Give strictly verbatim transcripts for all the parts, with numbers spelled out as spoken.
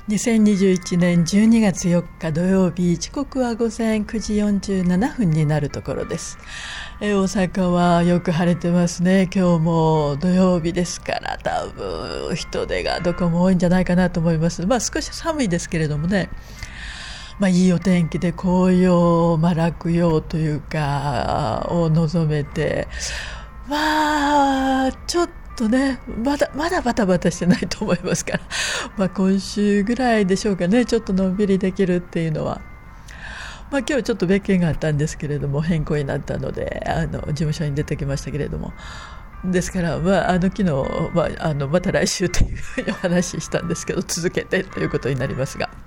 にせんにじゅういちねんじゅうにがつよっか土曜日、時刻は午前くじよんじゅうななふんになるところです。え大阪はよく晴れてますね。今日も土曜日ですから多分人手がどこも多いんじゃないかなと思います。まあ少し寒いですけれどもね、まあ、いいお天気で紅葉、まあ、落葉というかを望めて、まあちょっととね、まだまだバタバタしてないと思いますから、まあ、今週ぐらいでしょうかね、ちょっとのんびりできるっていうのは。まあ、今日ちょっと別件があったんですけれども変更になったのであの事務所に出てきましたけれども、ですから、まあ、あの昨日、まあ、あのまた来週というふうにお話ししたんですけど、続けてということになりますが、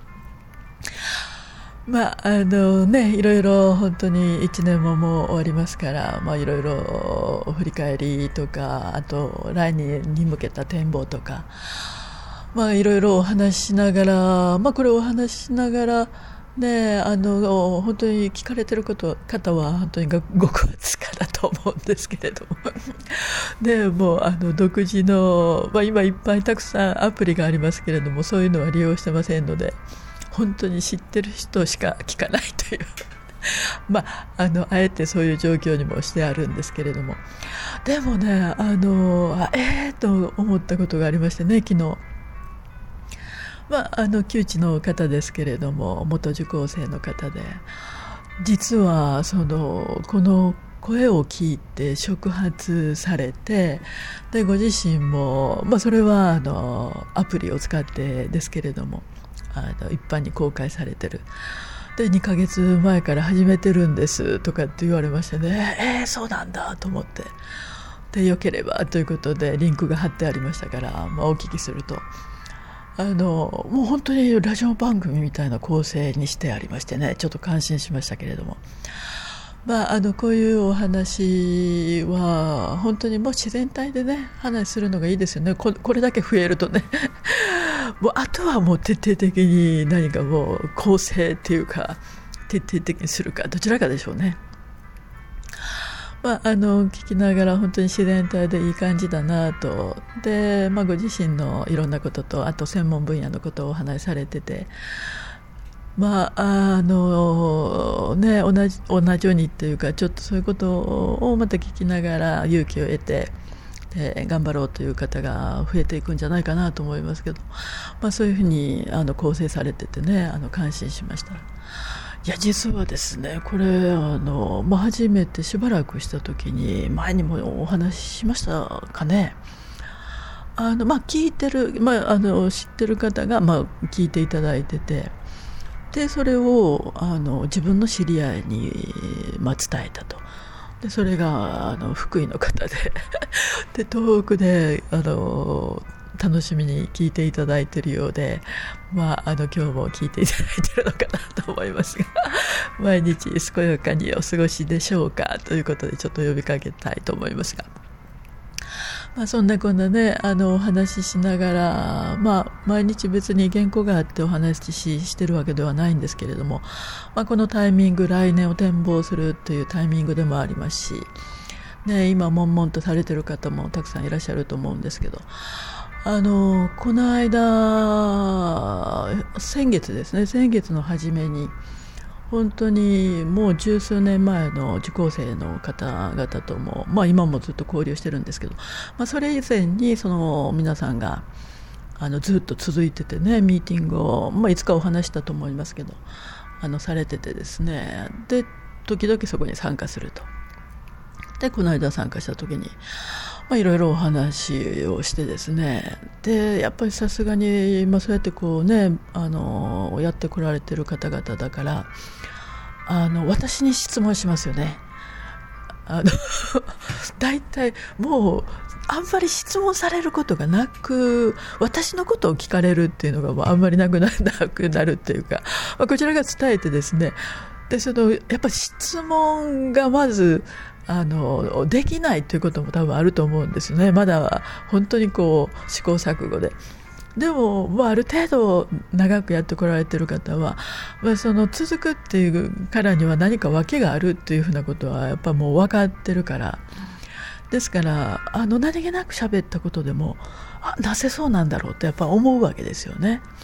まああのね、いろいろ本当にいちねんももう終わりますから、まあ、いろいろ振り返りとか、あと来年に向けた展望とか、まあ、いろいろお話ししながら、まあ、これをお話ししながら、ね、あの本当に聞かれてること方は本当にごくわずかだと思うんですけれどもでもうあの独自の、まあ、今いっぱいたくさんアプリがありますけれども、そういうのは利用してませんので、本当に知ってる人しか聞かないというまあ、あのあえてそういう状況にもしてあるんですけれども、でもね、あのあえーと思ったことがありましてね、昨日、まあ、あの旧知の方ですけれども、元受講生の方で、実はそのこの声を聞いて触発されて、でご自身も、まあ、それはあのアプリを使ってですけれども、あの一般に公開されてるで、にかげつまえから始めてるんですとかって言われましてね、えー、そうなんだと思って、でよければということでリンクが貼ってありましたから、まあ、お聞きすると、あのもう本当にラジオ番組みたいな構成にしてありましてね、ちょっと感心しましたけれども、まあ、あのこういうお話は本当にもう自然体でね話するのがいいですよね。 こ, これだけ増えるとねもうあとはもう徹底的に何かもう構成っていうか徹底的にするか、どちらかでしょうね。まあ、あの聞きながら本当に自然体でいい感じだなと。で、まあ、ご自身のいろんなことと、あと専門分野のことをお話しされてて、まああのね、同じ同じようにっていうか、ちょっとそういうことをまた聞きながら勇気を得て、で頑張ろうという方が増えていくんじゃないかなと思いますけど、まあ、そういうふうにあの構成されててね、あの感心しました。いや実はですね、これあの、まあ、初めてしばらくした時に、前にもお話ししましたかね、あの、まあ、聞いてる、まあ、あの知ってる方が、まあ、聞いていただいてて、でそれをあの自分の知り合いに、まあ、伝えたと。でそれがあの福井の方でで遠くであの楽しみに聞いていただいているようで、まあ、あの今日も聞いていただいているのかなと思いますが毎日健やかにお過ごしでしょうかということで、ちょっと呼びかけたいと思いますが、まあ、そんなこんなね、あのお話ししながら、まあ、毎日別に原稿があってお話ししてるわけではないんですけれども、まあ、このタイミング、来年を展望するというタイミングでもありますし、ね、今悶々とされてる方もたくさんいらっしゃると思うんですけど、あのこの間先月ですね、先月の初めに本当にもう十数年前の受講生の方々とも、まあ、今もずっと交流してるんですけど、まあ、それ以前にその皆さんがあのずっと続いててね、ミーティングを、まあ、いつかお話したと思いますけど、あのされててですね、で時々そこに参加すると。でこの間参加した時に、まあ、いろいろお話をしてですね、でやっぱりさすがに、まあ、そうやってこうね、あのやってこられてる方々だから、あの私に質問しますよね。あのだいたいもうあんまり質問されることがなく、私のことを聞かれるっていうのがもうあんまりなくなくなるっていうか、まあ、こちらが伝えてですね、でそのやっぱり質問がまずあのできないということも多分あると思うんですね。まだ本当にこう試行錯誤で、でも、まあ、ある程度長くやってこられている方は、まあ、その続くっていうからには何か訳があるっていうふうなことはやっぱもう分かってるから、ですからあの何気なく喋ったことでも、あなぜそうなんだろうってやっぱ思うわけですよね。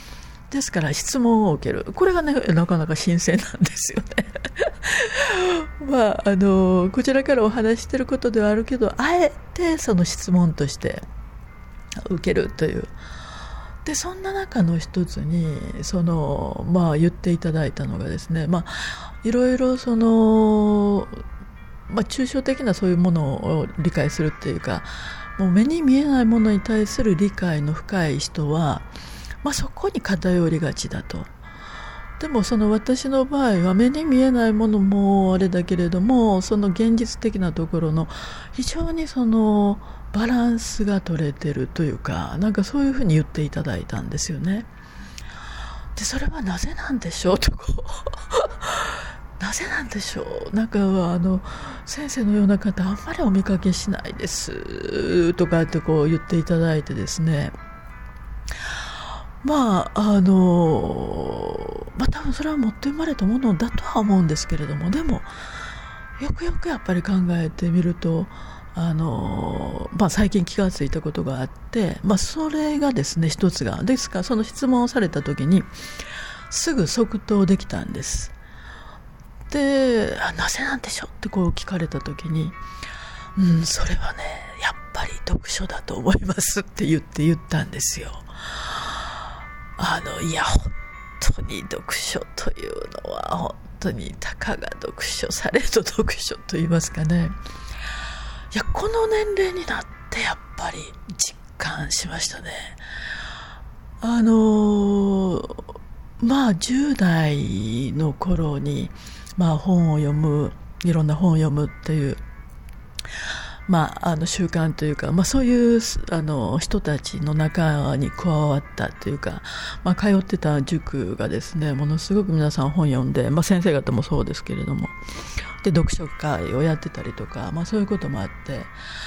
ですから質問を受ける、これがねなかなか新鮮なんですよねまあ、あのこちらからお話していることではあるけど、あえてその質問として受けるという。でそんな中の一つにその、まあ、言っていただいたのがですね、まあ、いろいろその、まあ、抽象的なそういうものを理解するっていうか、もう目に見えないものに対する理解の深い人は、まあ、そこに偏りがちだと。でもその私の場合は目に見えないものもあれだけれども、その現実的なところの非常にそのバランスが取れてるというか、なんかそういうふうに言っていただいたんですよね。でそれはなぜなんでしょうとこうなぜなんでしょう、なんかあの先生のような方あんまりお見かけしないですとかってこう言っていただいてですね、まああのまあ多分それは持って生まれたものだとは思うんですけれども、でもよくよくやっぱり考えてみると、あのまあ、最近気がついたことがあって、まあ、それがですね一つがですから、その質問をされた時にすぐ即答できたんです。でなぜなんでしょうってこう聞かれた時に、うん、それはねやっぱり読書だと思いますって言って言ったんですよ。あのいや本当に読書というのは本当にたかが読書されど読書と言いますかね、いやこの年齢になってやっぱり実感しましたね。あのまあじゅう代の頃に、まあ、本を読む、いろんな本を読むっていうまあ、あの習慣というか、まあ、そういうあの人たちの中に加わったというか、まあ、通ってた塾がですねものすごく皆さん本読んで、まあ、先生方もそうですけれども、で読書会をやってたりとか、まあ、そういうこともあって、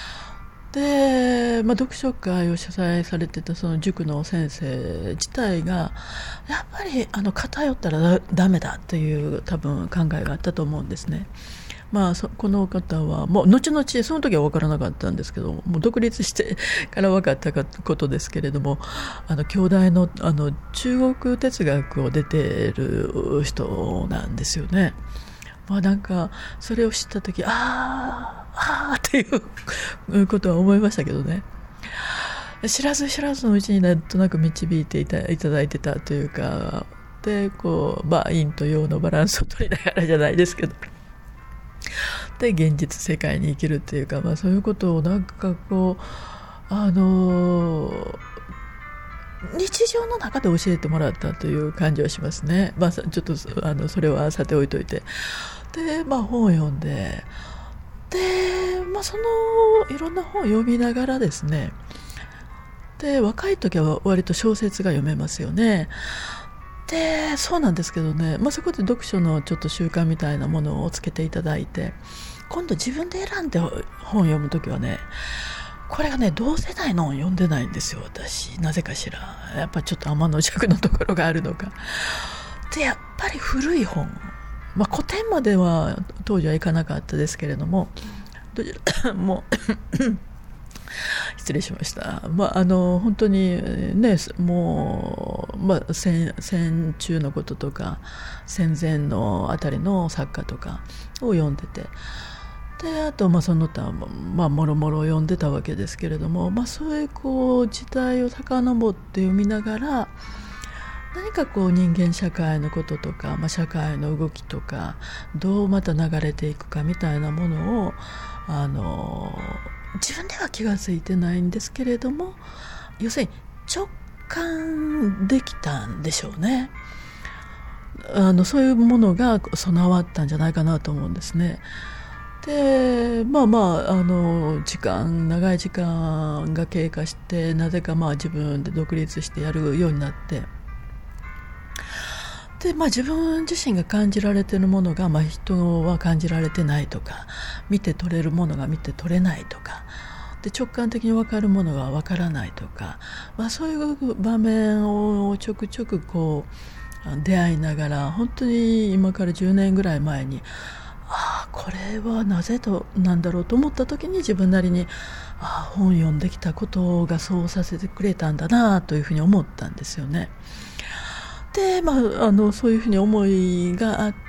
で、まあ、読書会を主催されてたその塾の先生自体がやっぱりあの偏ったらダメだという多分考えがあったと思うんですね。まあ、そこの方はもう後々その時は分からなかったんですけども、う独立してから分かったことですけれども、あの京大の、あの中国哲学を出ている人なんですよね。まあ、なんかそれを知った時、あーあーっていうことは思いましたけどね。知らず知らずのうちになんとなく導いていた、いただいてたというか、でこう、まあ、陰と陽のバランスを取りながらじゃないですけど、で現実世界に生きるっていうか、まあ、そういうことをなんかこうあのー、日常の中で教えてもらったという感じはしますね。まあ、ちょっとあのそれはさておいといて、で、まあ、本を読んで、で、まあ、そのいろんな本を読みながらですね、で若い時は割と小説が読めますよね。でそうなんですけどね、まあ、そこで読書のちょっと習慣みたいなものをつけていただいて、今度自分で選んで本を読むときはね、これがね同世代の本読んでないんですよ私、なぜかしら。やっぱちょっと天の弱のところがあるのかで、やっぱり古い本、まあ、古典までは当時はいかなかったですけれども、もう失礼しました。まあ、あの本当にね、もう、まあ、戦, 戦中のこととか戦前のあたりの作家とかを読んでて、であと、まあ、その他、まあ、もろもろ読んでたわけですけれども、まあ、そういうこう時代を遡って読みながら、何かこう人間社会のこととか、まあ、社会の動きとかどうまた流れていくかみたいなものをあの自分では気がついてないんですけれども、要するに直感できたんでしょうね。あのそういうものが備わったんじゃないかなと思うんですね。でまあまあ、あの時間長い時間が経過して、なぜかまあ自分で独立してやるようになって、で、まあ、自分自身が感じられているものが、まあ、人は感じられてないとか、見て取れるものが見て取れないとかで、直感的に分かるものが分からないとか、まあ、そういう場面をちょくちょくこう出会いながら、本当に今からじゅうねんぐらい前に、ああこれはなぜとなんだろうと思った時に、自分なりにああ本読んできたことがそうさせてくれたんだなというふうに思ったんですよね。 で、まあ、あのそういうふうに思いがあって、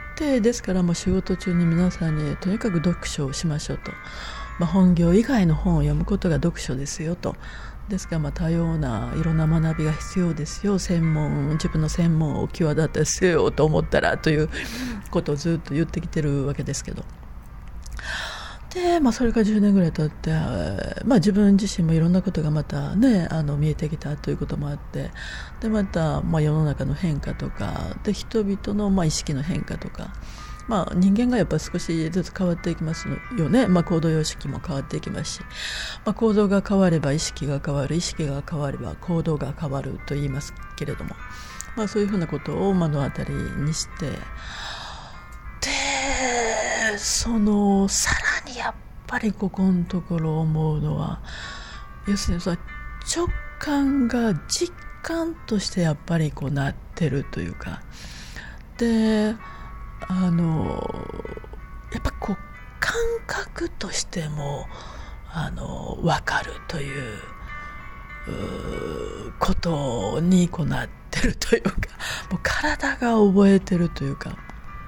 ですからもう仕事中に皆さんにとにかく読書をしましょうと、まあ、本業以外の本を読むことが読書ですよと。ですからまあ多様ないろんな学びが必要ですよ、専門自分の専門を際立たせようと思ったらということをずっと言ってきてるわけですけど、で、まあ、それからじゅうねんぐらい経って、まあ、自分自身もいろんなことがまたねあの見えてきたということもあって、でまた、まあ、世の中の変化とかで人々のまあ意識の変化とか、まあ、人間がやっぱり少しずつ変わっていきますよね、まあ、行動様式も変わっていきますし、まあ、行動が変われば意識が変わる、意識が変われば行動が変わると言いますけれども、まあ、そういうふうなことを目の当たりにして、でそのさらにやっぱりここのところ思うのは、要するにその直感が実感としてやっぱりこうなってるというか、であのやっぱこう感覚としてもあの分かるといううことにこうなってるというか、もう体が覚えてるというか、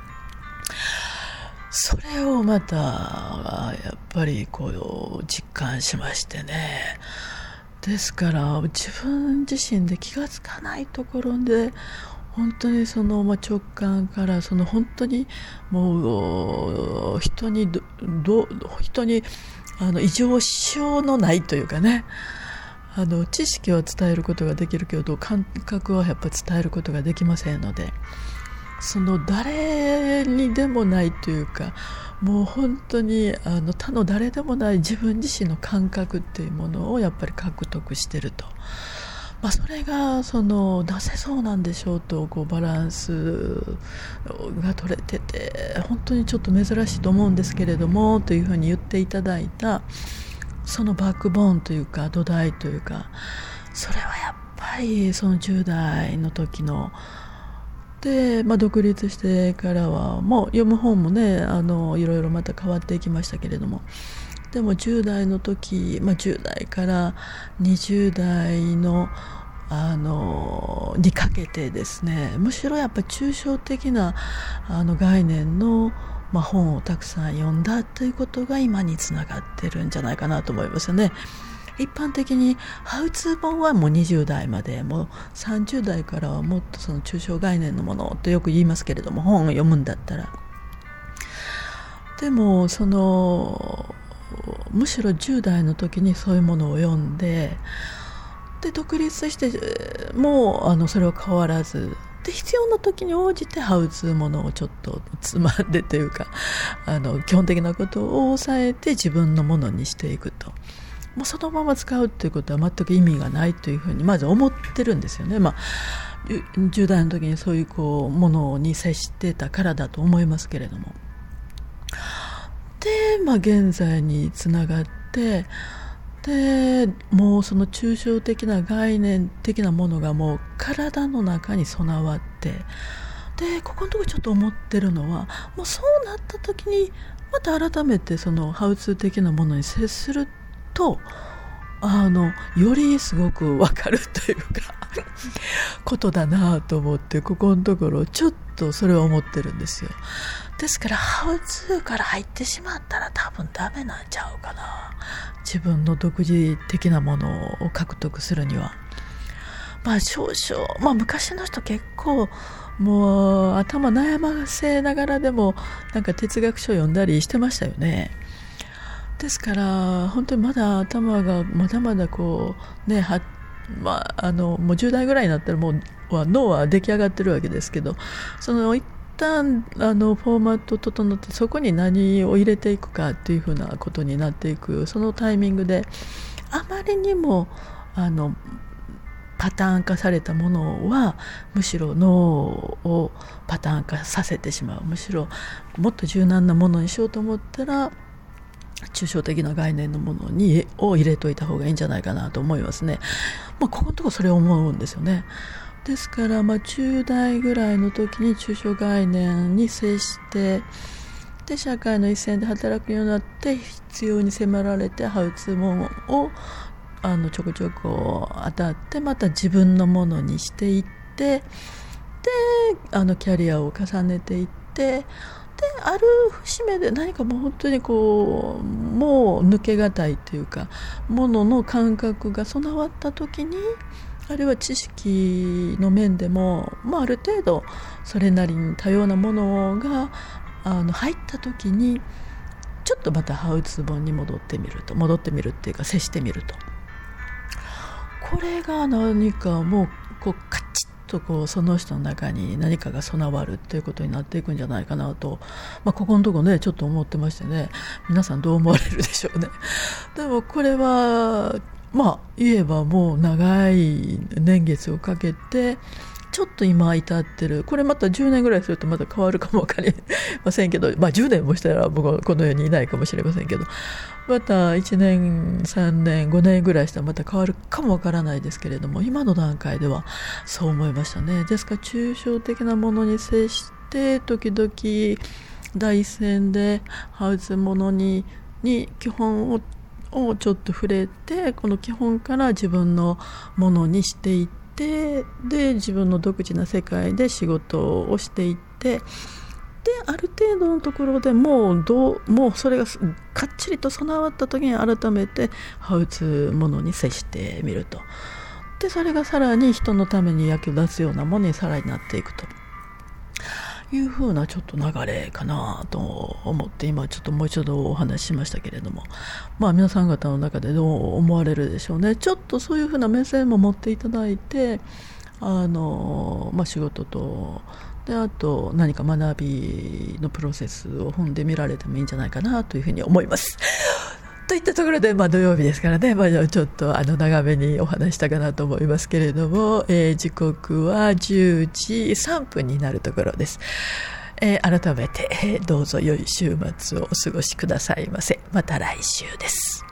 それをまたやっぱりこう実感しましてね。ですから自分自身で気がつかないところで本当にその、まあ、直感からその本当にもう人にどど人にあの異常しようのないというかね、あの知識は伝えることができるけど感覚はやっぱり伝えることができませんので、その誰にでもないというか、もう本当にあの他の誰でもない自分自身の感覚っていうものをやっぱり獲得してると、まあ、それがそのなぜそうなんでしょうと、こうバランスが取れてて本当にちょっと珍しいと思うんですけれどもというふうに言っていただいた、そのバックボーンというか土台というか、それはやっぱりそのじゅう代の時ので、まあ、独立してからはもう読む本もねあのいろいろまた変わっていきましたけれども、でもじゅう代の時、まあ、じゅう代からにじゅう代のあのにかけてですね、むしろやっぱり抽象的なあの概念の、まあ、本をたくさん読んだということが今につながってるんじゃないかなと思いますよね。一般的にハウツー本はもうにじゅう代まで、もうさんじゅう代からはもっとその抽象概念のものとよく言いますけれども、本を読むんだったら、でもそのむしろじゅう代の時にそういうものを読んで、で独立してもうあのそれは変わらずで、必要な時に応じてハウツーものをちょっとつまんでというか、あの基本的なことを抑えて自分のものにしていくと、もうそのまま使うということは全く意味がないというふうにまず思ってるんですよね。まあ、じゅう代の時にそういうこうものに接してたからだと思いますけれども、で、まあ、現在につながって、でもうその抽象的な概念的なものがもう体の中に備わって、でここのところちょっと思ってるのは、もうそうなった時にまた改めてそのハウツー的なものに接するとあのよりすごく分かるというかことだなと思って、ここのところちょっとそれは思ってるんですよ。ですからハウツーから入ってしまったら多分ダメなんちゃうかな、自分の独自的なものを獲得するには。まあ少々、まあ昔の人結構もう頭悩ませながらでもなんか哲学書読んだりしてましたよね。ですから本当にまだ頭がまだまだこうねは、まあ、あのもうじゅう代ぐらいになったらもうは脳は出来上がってるわけですけど、その一旦あのフォーマット整ってそこに何を入れていくかっていうふうなことになっていく、そのタイミングであまりにもあのパターン化されたものはむしろ脳をパターン化させてしまう。むしろもっと柔軟なものにしようと思ったら抽象的な概念のものにを入れといた方がいいんじゃないかなと思いますね。まあ、ここのところそれを思うんですよね。ですからまあじゅう代ぐらいの時に抽象概念に接して、で社会の一線で働くようになって必要に迫られてハウツーものをあのちょこちょこ当たってまた自分のものにしていって、 あのキャリアを重ねていって、である節目で何かもう本当にこうもう抜けがたいというか、ものの感覚が備わった時に、あるいは知識の面でも、まあ、ある程度それなりに多様なものがあの入った時に、ちょっとまたハウツー本に戻ってみると戻ってみるっていうか接してみると、これが何かもうこうカチッとこうその人の中に何かが備わるということになっていくんじゃないかなと、まあ、ここのところねちょっと思ってましてね、皆さんどう思われるでしょうね。でもこれはまあ言えばもう長い年月をかけてちょっと今至ってる、これまたじゅうねんぐらいするとまた変わるかもわかりませんけど、まあじゅうねんもしたら僕はこの世にいないかもしれませんけど、またいちねんさんねんごねんぐらいしたらまた変わるかもわからないですけれども、今の段階ではそう思いましたね。ですから抽象的なものに接して時々第一線でハウツーものにに基本ををちょっと触れて、この基本から自分のものにしていって、で自分の独自な世界で仕事をしていって、である程度のところでもうどうもうそれがかっちりと備わった時に改めてハウツーものに接してみると、でそれがさらに人のために役立つようなものにさらになっていくというふうなちょっと流れかなと思って、今ちょっともう一度お話ししましたけれども、まあ皆さん方の中でどう思われるでしょうね。ちょっとそういうふうな目線も持っていただいて、あの、まあ、仕事とであと何か学びのプロセスを踏んでみられてもいいんじゃないかなというふうに思いますといったところで、まあ、土曜日ですからね、まあ、ちょっとあの長めにお話したかなと思いますけれども、えー、時刻はじゅうじさんぷんになるところです。えー、改めて、えー、どうぞ良い週末をお過ごしくださいませ。また来週です。